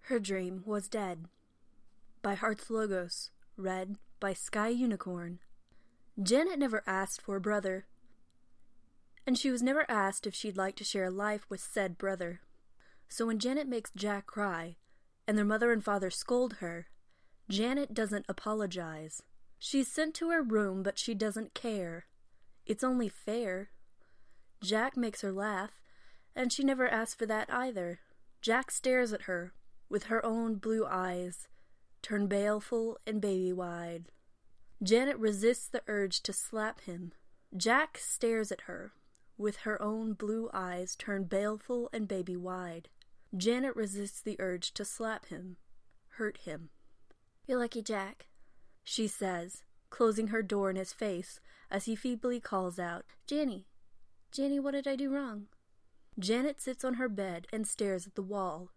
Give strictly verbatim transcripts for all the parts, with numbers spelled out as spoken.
Her dream was dead. By Hearts Logos, read by Sky Unicorn. Janet never asked for a brother, and she was never asked if she'd like to share life with said brother. So when Janet makes Jack cry, and their mother and father scold her, Janet doesn't apologize. She's sent to her room, but she doesn't care. It's only fair. Jack makes her laugh, and she never asked for that either. Jack stares at her, with her own blue eyes, turned baleful and baby-wide. Janet resists the urge to slap him. Jack stares at her, with her own blue eyes turned baleful and baby-wide. Janet resists the urge to slap him, hurt him. "You're lucky, Jack," she says, closing her door in his face as he feebly calls out, "Janny, Janny, what did I do wrong?" Janet sits on her bed and stares at the wall.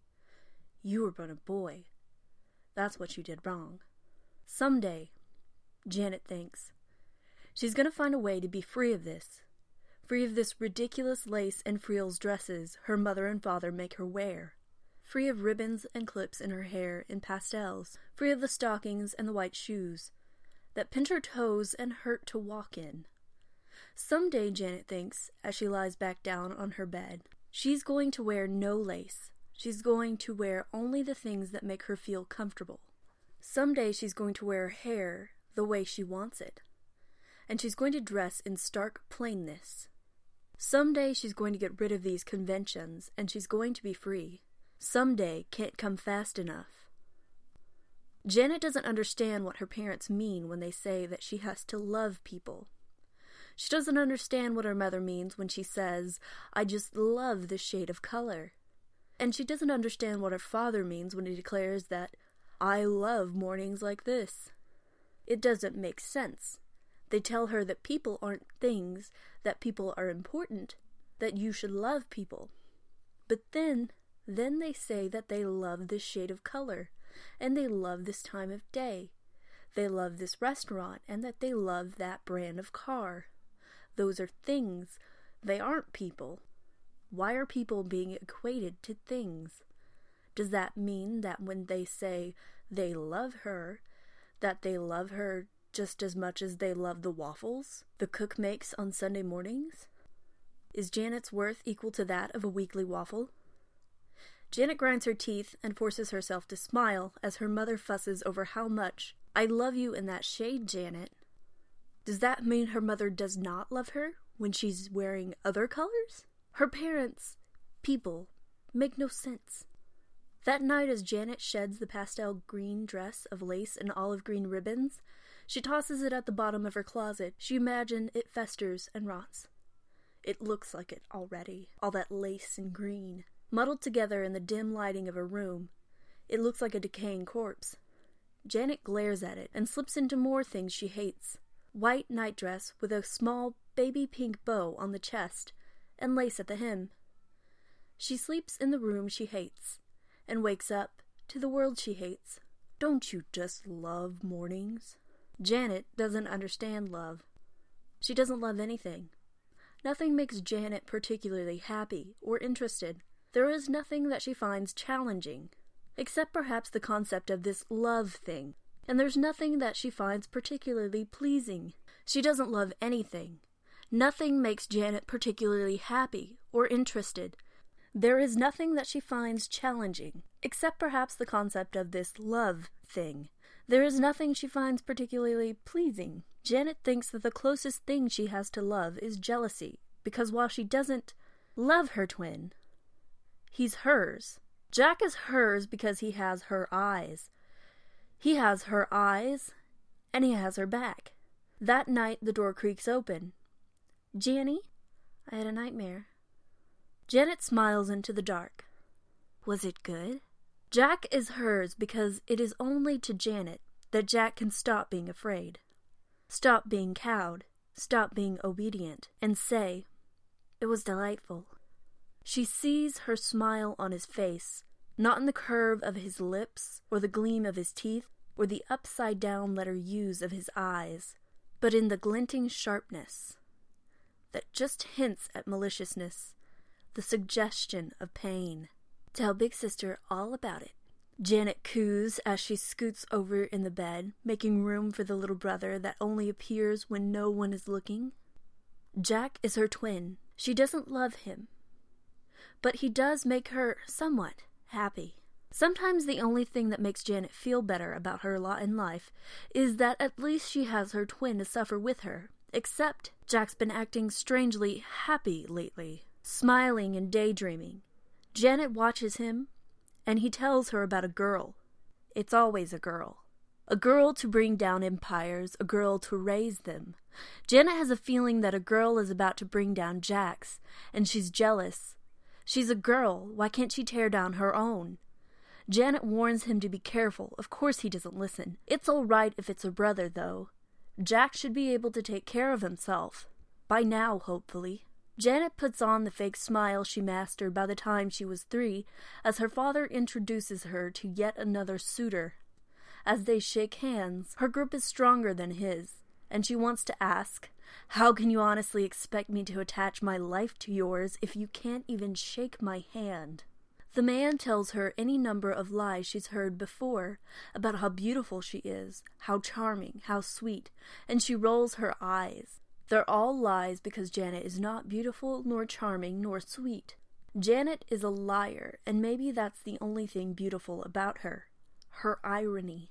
"You were born a boy. That's what you did wrong." Someday, Janet thinks, she's going to find a way to be free of this. Free of this ridiculous lace and frills dresses her mother and father make her wear. Free of ribbons and clips in her hair in pastels. Free of the stockings and the white shoes that pinch her toes and hurt to walk in. Someday, Janet thinks, as she lies back down on her bed, she's going to wear no lace. She's going to wear only the things that make her feel comfortable. Someday she's going to wear her hair the way she wants it. And she's going to dress in stark plainness. Someday she's going to get rid of these conventions, and she's going to be free. Someday can't come fast enough. Janet doesn't understand what her parents mean when they say that she has to love people. She doesn't understand what her mother means when she says, "I just love this shade of color." And she doesn't understand what her father means when he declares that, "I love mornings like this." It doesn't make sense. They tell her that people aren't things, that people are important, that you should love people. But then, then they say that they love this shade of color, and they love this time of day. They love this restaurant, and that they love that brand of car. Those are things. They aren't people. Why are people being equated to things? Does that mean that when they say they love her, that they love her just as much as they love the waffles the cook makes on Sunday mornings? Is Janet's worth equal to that of a weekly waffle? Janet grinds her teeth and forces herself to smile as her mother fusses over how much, "I love you in that shade, Janet." Does that mean her mother does not love her when she's wearing other colors? Her parents, people, make no sense. That night, as Janet sheds the pastel green dress of lace and olive green ribbons, she tosses it at the bottom of her closet. She imagines it festers and rots. It looks like it already, all that lace and green. Muddled together in the dim lighting of her room, it looks like a decaying corpse. Janet glares at it and slips into more things she hates. White nightdress with a small baby pink bow on the chest and lace at the hem. She sleeps in the room she hates and wakes up to the world she hates. Don't you just love mornings? Janet doesn't understand love. She doesn't love anything. Nothing makes Janet particularly happy or interested. There is nothing that she finds challenging, except perhaps the concept of this love thing. And there's nothing that she finds particularly pleasing. She doesn't love anything. Nothing makes Janet particularly happy or interested. There is nothing that she finds challenging, except perhaps the concept of this love thing. There is nothing she finds particularly pleasing. Janet thinks that the closest thing she has to love is jealousy, because while she doesn't love her twin, he's hers. Jack is hers because he has her eyes. He has her eyes, and he has her back. That night, the door creaks open. "Janny, I had a nightmare." Janet smiles into the dark. "Was it good?" Jack is hers because it is only to Janet that Jack can stop being afraid. Stop being cowed. Stop being obedient. And say, "It was delightful." She sees her smile on his face, not in the curve of his lips, or the gleam of his teeth, or the upside-down letter U's of his eyes, but in the glinting sharpness that just hints at maliciousness, the suggestion of pain. "Tell Big Sister all about it," Janet coos as she scoots over in the bed, making room for the little brother that only appears when no one is looking. Jack is her twin. She doesn't love him, but he does make her somewhat happy. Sometimes the only thing that makes Janet feel better about her lot in life is that at least she has her twin to suffer with her, except Jack's been acting strangely happy lately, smiling and daydreaming. Janet watches him, and he tells her about a girl. It's always a girl. A girl to bring down empires, a girl to raise them. Janet has a feeling that a girl is about to bring down Jack's, and she's jealous. She's a girl, why can't she tear down her own? Janet warns him to be careful. Of course he doesn't listen. It's all right if it's her brother, though. Jack should be able to take care of himself. By now, hopefully. Janet puts on the fake smile she mastered by the time she was three, as her father introduces her to yet another suitor. As they shake hands, her grip is stronger than his, and she wants to ask, "How can you honestly expect me to attach my life to yours if you can't even shake my hand?" The man tells her any number of lies she's heard before about how beautiful she is, how charming, how sweet, and she rolls her eyes. They're all lies because Janet is not beautiful, nor charming, nor sweet. Janet is a liar, and maybe that's the only thing beautiful about her. Her irony.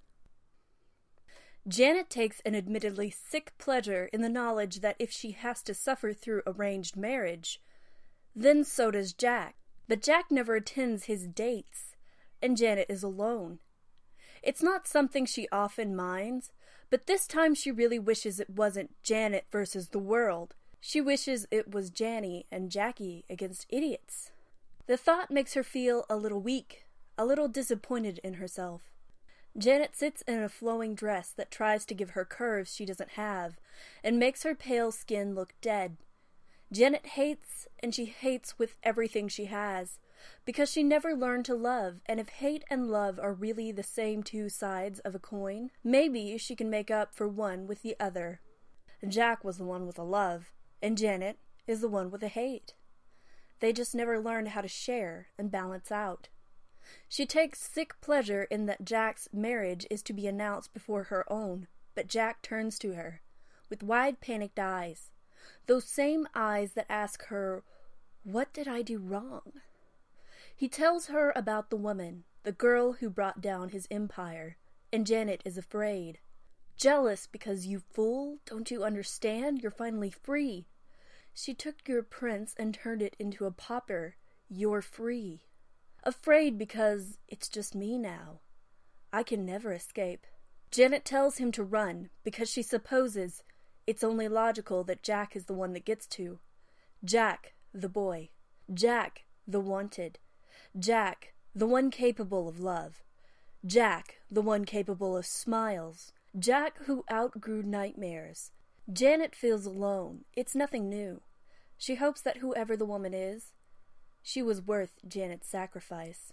Janet takes an admittedly sick pleasure in the knowledge that if she has to suffer through arranged marriage, then so does Jack. But Jack never attends his dates, and Janet is alone. It's not something she often minds, but this time she really wishes it wasn't Janet versus the world. She wishes it was Janny and Jackie against idiots. The thought makes her feel a little weak, a little disappointed in herself. Janet sits in a flowing dress that tries to give her curves she doesn't have, and makes her pale skin look dead. Janet hates, and she hates with everything she has, because she never learned to love, and if hate and love are really the same two sides of a coin, maybe she can make up for one with the other. Jack was the one with a love, and Janet is the one with a hate. They just never learned how to share and balance out. She takes sick pleasure in that Jack's marriage is to be announced before her own, but Jack turns to her, with wide panicked eyes. Those same eyes that ask her, "What did I do wrong?" He tells her about the woman, the girl who brought down his empire, and Janet is afraid. Jealous because, "You fool, don't you understand? You're finally free. She took your prince and turned it into a pauper. You're free." Afraid because, "It's just me now. I can never escape." Janet tells him to run because she supposes it's only logical that Jack is the one that gets to. Jack, the boy. Jack, the wanted. Jack, the one capable of love. Jack, the one capable of smiles. Jack who outgrew nightmares. Janet feels alone. It's nothing new. She hopes that whoever the woman is, she was worth Janet's sacrifice.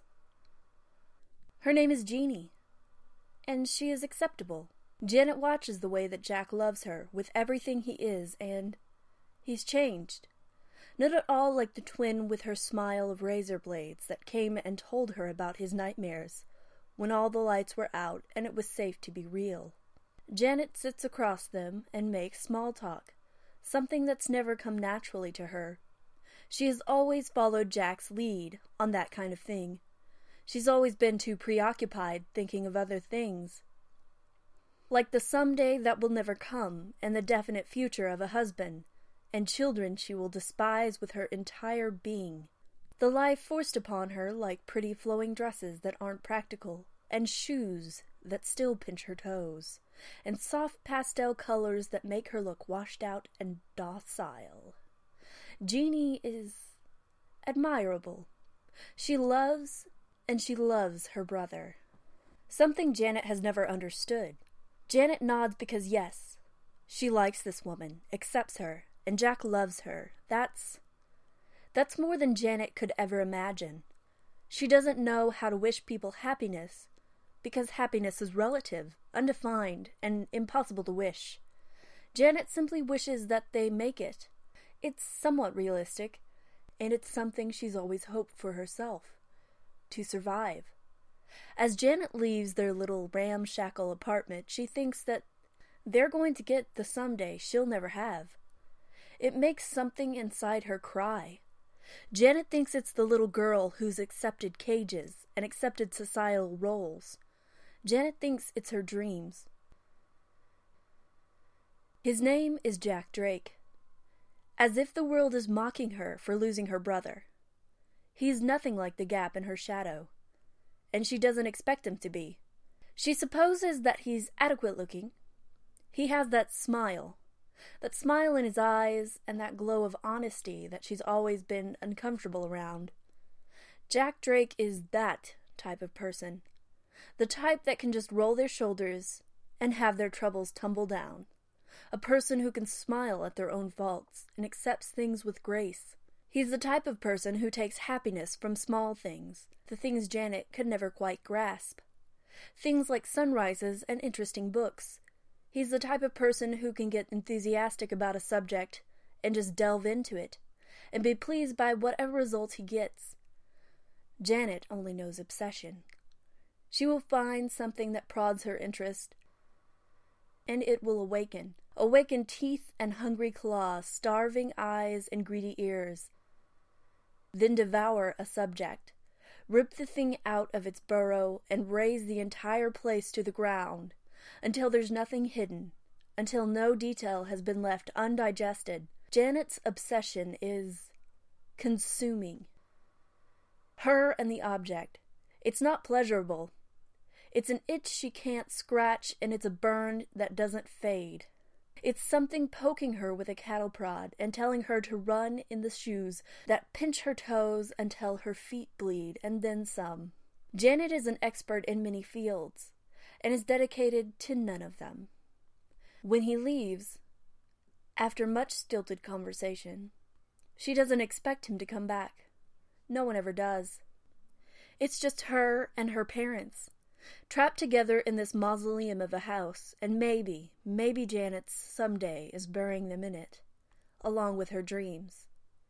Her name is Jeannie, and she is acceptable. Janet watches the way that Jack loves her with everything he is, and he's changed. Not at all like the twin with her smile of razor blades that came and told her about his nightmares, when all the lights were out and it was safe to be real. Janet sits across them and makes small talk, something that's never come naturally to her. She has always followed Jack's lead on that kind of thing. She's always been too preoccupied thinking of other things, like the someday that will never come, and the definite future of a husband, and children she will despise with her entire being. The life forced upon her like pretty flowing dresses that aren't practical, and shoes that still pinch her toes, and soft pastel colors that make her look washed out and docile. Jeannie is admirable. She loves, and she loves her brother. Something Janet has never understood. Janet nods because, yes, she likes this woman, accepts her, and Jack loves her. That's, that's more than Janet could ever imagine. She doesn't know how to wish people happiness, because happiness is relative, undefined, and impossible to wish. Janet simply wishes that they make it. It's somewhat realistic, and it's something she's always hoped for herself, to survive. As Janet leaves their little ramshackle apartment, she thinks that they're going to get the someday she'll never have. It makes something inside her cry. Janet thinks it's the little girl who's accepted cages and accepted societal roles. Janet thinks it's her dreams. His name is Jack Drake. As if the world is mocking her for losing her brother. He's nothing like the gap in her shadow, and she doesn't expect him to be. She supposes that he's adequate looking. He has that smile, that smile in his eyes and that glow of honesty that she's always been uncomfortable around. Jack Drake is that type of person, the type that can just roll their shoulders and have their troubles tumble down. A person who can smile at their own faults and accepts things with grace. He's the type of person who takes happiness from small things, the things Janet could never quite grasp. Things like sunrises and interesting books. He's the type of person who can get enthusiastic about a subject and just delve into it, and be pleased by whatever result he gets. Janet only knows obsession. She will find something that prods her interest, and it will awaken. Awaken teeth and hungry claws, starving eyes and greedy ears. Then devour a subject. Rip the thing out of its burrow and raze the entire place to the ground, until there's nothing hidden, until no detail has been left undigested. Janet's obsession is consuming. Her and the object. It's not pleasurable. It's an itch she can't scratch, and it's a burn that doesn't fade. It's something poking her with a cattle prod and telling her to run in the shoes that pinch her toes until her feet bleed, and then some. Janet is an expert in many fields, and is dedicated to none of them. When he leaves, after much stilted conversation, she doesn't expect him to come back. No one ever does. It's just her and her parents, trapped together in this mausoleum of a house, and maybe, maybe Janet's someday is burying them in it, along with her dreams.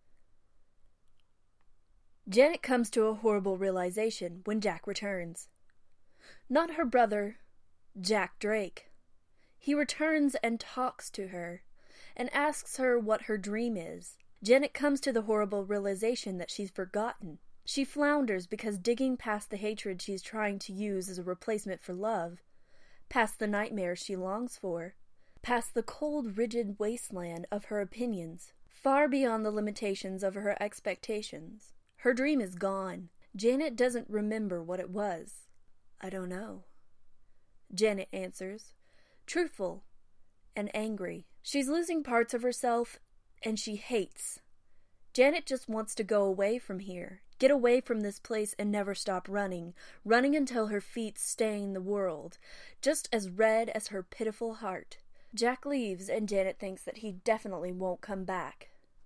Janet comes to a horrible realization when Jack returns. Not her brother, Jack Drake. He returns and talks to her, and asks her what her dream is. Janet comes to the horrible realization that she's forgotten. She flounders because digging past the hatred she's trying to use as a replacement for love, past the nightmare she longs for, past the cold, rigid wasteland of her opinions, far beyond the limitations of her expectations. Her dream is gone. Janet doesn't remember what it was. I don't know. Janet answers, truthful and angry. She's losing parts of herself, and she hates. Janet just wants to go away from here. Get away from this place and never stop running, running until her feet stain the world, just as red as her pitiful heart. Jack leaves, and Janet thinks that he definitely won't come back.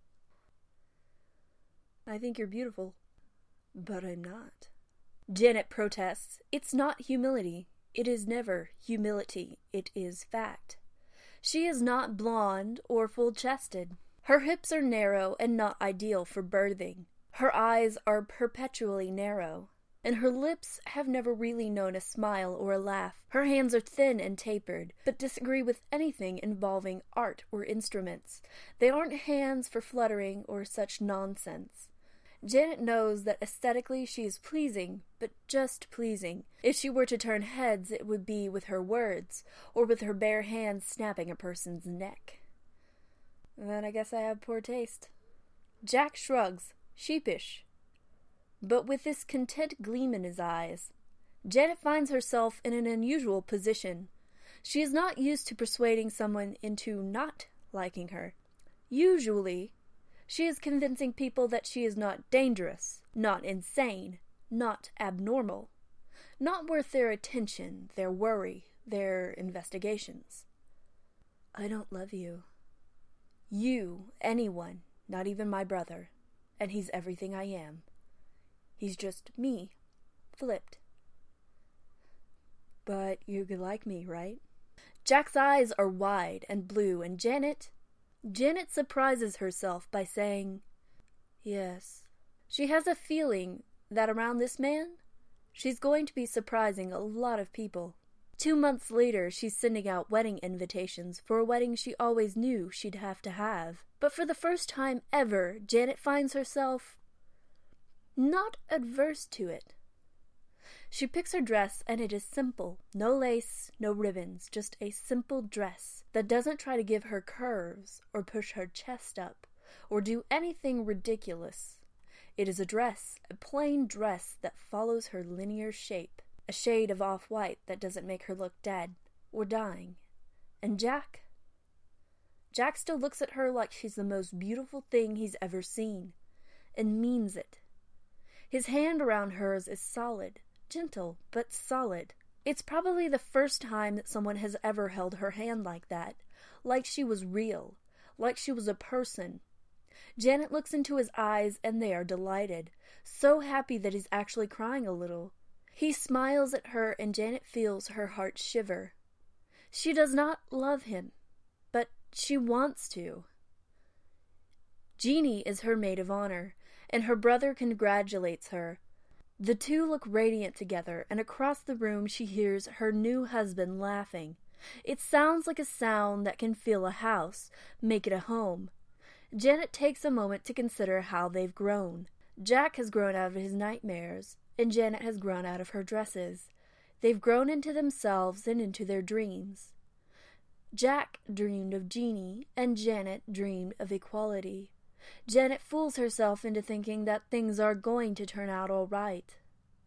I think you're beautiful, but I'm not. Janet protests. It's not humility. It is never humility. It is fact. She is not blonde or full-chested. Her hips are narrow and not ideal for birthing. Her eyes are perpetually narrow, and her lips have never really known a smile or a laugh. Her hands are thin and tapered, but disagree with anything involving art or instruments. They aren't hands for fluttering or such nonsense. Janet knows that aesthetically she is pleasing, but just pleasing. If she were to turn heads, it would be with her words, or with her bare hands snapping a person's neck. Then I guess I have poor taste. Jack shrugs. Sheepish, but with this content gleam in his eyes. Janet finds herself in an unusual position. She is not used to persuading someone into not liking her. Usually, she is convincing people that she is not dangerous, not insane, not abnormal, not worth their attention, their worry, their investigations. I don't love you. You, anyone, not even my brother. And he's everything I am. He's just me, flipped. But you could like me, right? Jack's eyes are wide and blue, and Janet... Janet surprises herself by saying, yes. She has a feeling that around this man, She's going to be surprising a lot of people. Two months later, she's sending out wedding invitations for a wedding she always knew she'd have to have. But for the first time ever, Janet finds herself not adverse to it. She picks her dress, and it is simple. No lace, no ribbons, just a simple dress that doesn't try to give her curves or push her chest up or do anything ridiculous. It is a dress, a plain dress that follows her linear shape, a shade of off-white that doesn't make her look dead or dying. And Jack? Jack still looks at her like she's the most beautiful thing he's ever seen, and means it. His hand around hers is solid, gentle, but solid. It's probably the first time that someone has ever held her hand like that, like she was real, like she was a person. Janet looks into his eyes, and they are delighted, so happy that he's actually crying a little. He smiles at her, and Janet feels her heart shiver. She does not love him, but she wants to. Jeannie is her maid of honor, and her brother congratulates her. The two look radiant together, and across the room she hears her new husband laughing. It sounds like a sound that can fill a house, make it a home. Janet takes a moment to consider how they've grown. Jack has grown out of his nightmares, and Janet has grown out of her dresses. They've grown into themselves and into their dreams. Jack dreamed of Jeannie, and Janet dreamed of equality. Janet fools herself into thinking that things are going to turn out all right.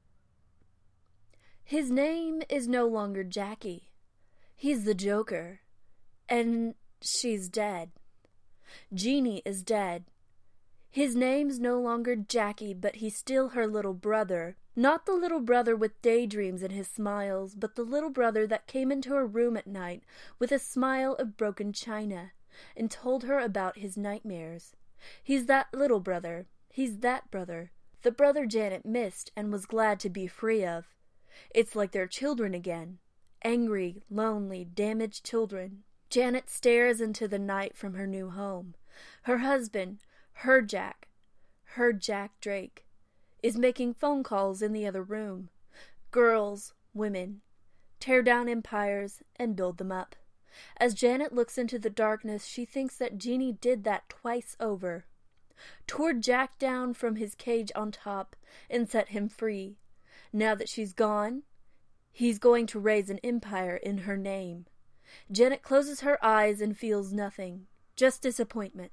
His name is no longer Jackie. He's the Joker. And she's dead. Jeannie is dead. His name's no longer Jackie, but he's still her little brother. Not the little brother with daydreams in his smiles, but the little brother that came into her room at night with a smile of broken china and told her about his nightmares. He's that little brother. He's that brother. The brother Janet missed and was glad to be free of. It's like they're children again. Angry, lonely, damaged children. Janet stares into the night from her new home. Her husband, her Jack, her Jack Drake, is making phone calls in the other room. Girls, women, tear down empires and build them up. As Janet looks into the darkness, she thinks that Jeannie did that twice over. Tore Jack down from his cage on top and set him free. Now that she's gone, he's going to raise an empire in her name. Janet closes her eyes and feels nothing, just disappointment.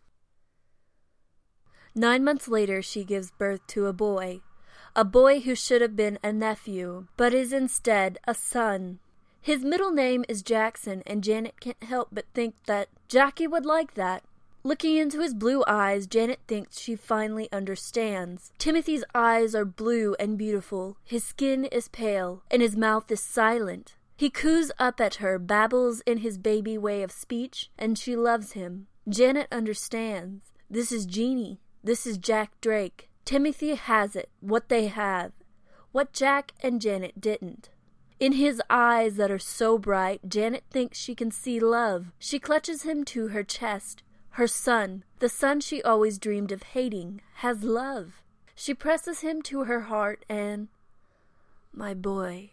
Nine months later, she gives birth to a boy. A boy who should have been a nephew, but is instead a son. His middle name is Jackson, and Janet can't help but think that Jackie would like that. Looking into his blue eyes, Janet thinks she finally understands. Timothy's eyes are blue and beautiful. His skin is pale, and his mouth is silent. He coos up at her, babbles in his baby way of speech, and she loves him. Janet understands. This is Jeannie. This is Jack Drake. Timothy has it, what they have, what Jack and Janet didn't. In his eyes that are so bright, Janet thinks she can see love. She clutches him to her chest. Her son, the son she always dreamed of hating, has love. She presses him to her heart and... "My boy,"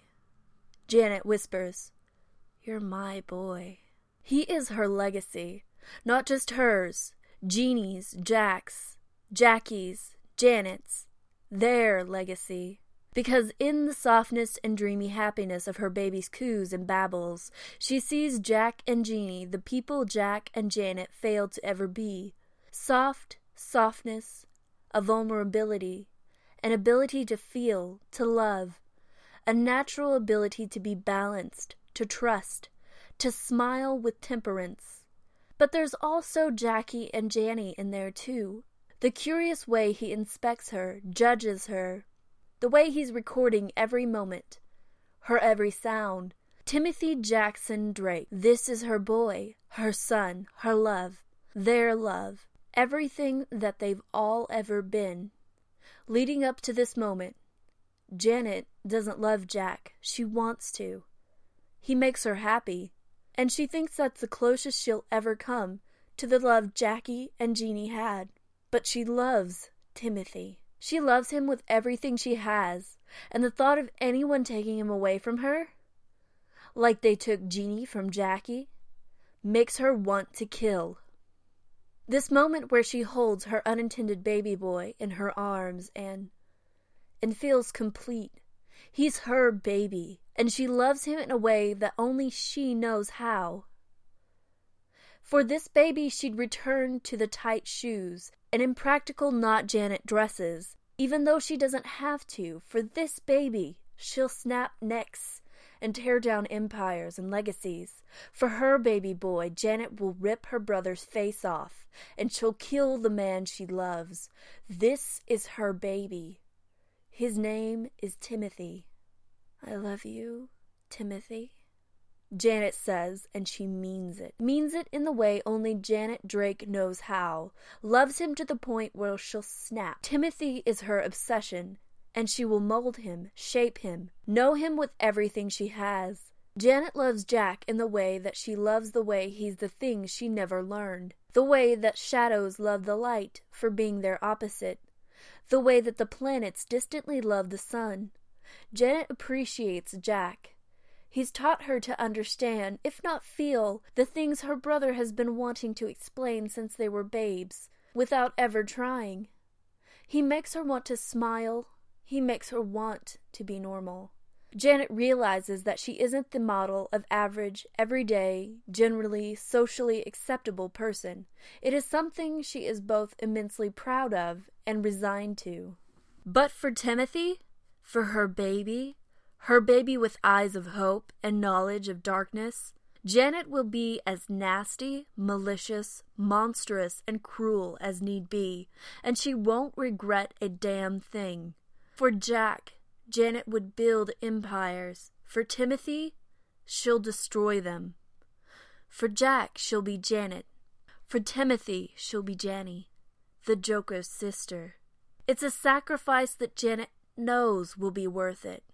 Janet whispers, "You're my boy." He is her legacy, not just hers, Jeannie's, Jack's, Jackie's, Janet's, their legacy. Because in the softness and dreamy happiness of her baby's coos and babbles, she sees Jack and Jeannie, the people Jack and Janet failed to ever be. Soft softness, a vulnerability, an ability to feel, to love, a natural ability to be balanced, to trust, to smile with temperance. But there's also Jackie and Jannie in there too. The curious way he inspects her, judges her, the way he's recording every moment, her every sound. Timothy Jackson Drake. This is her boy, her son, her love, their love, everything that they've all ever been. Leading up to this moment, Janet doesn't love Jack. She wants to. He makes her happy, and she thinks that's the closest she'll ever come to the love Jackie and Jeannie had. But she loves Timothy. She loves him with everything she has, and the thought of anyone taking him away from her, like they took Jeannie from Jackie, makes her want to kill. This moment where she holds her unintended baby boy in her arms and and feels complete. He's her baby, and she loves him in a way that only she knows how. For this baby she'd return to the tight shoes and impractical not Janet dresses, even though she doesn't have to. For this baby she'll snap necks and tear down empires and legacies. For her baby boy, Janet will rip her brother's face off, and she'll kill the man she loves. This is her baby. His name is Timothy. I love you, Timothy, Janet says, and she means it. Means it in the way only Janet Drake knows how. Loves him to the point where she'll snap. Timothy is her obsession, and she will mold him, shape him, know him with everything she has. Janet loves Jack in the way that she loves the way he's the thing she never learned. The way that shadows love the light for being their opposite. The way that the planets distantly love the sun. Janet appreciates Jack. He's taught her to understand, if not feel, the things her brother has been wanting to explain since they were babes, without ever trying. He makes her want to smile. He makes her want to be normal. Janet realizes that she isn't the model of average, everyday, generally, socially acceptable person. It is something she is both immensely proud of and resigned to. But for Timothy, for her baby, her baby with eyes of hope and knowledge of darkness, Janet will be as nasty, malicious, monstrous, and cruel as need be, and she won't regret a damn thing. For Jack, Janet would build empires. For Timothy, she'll destroy them. For Jack, she'll be Janet. For Timothy, she'll be Janny, the Joker's sister. It's a sacrifice that Janet knows will be worth it.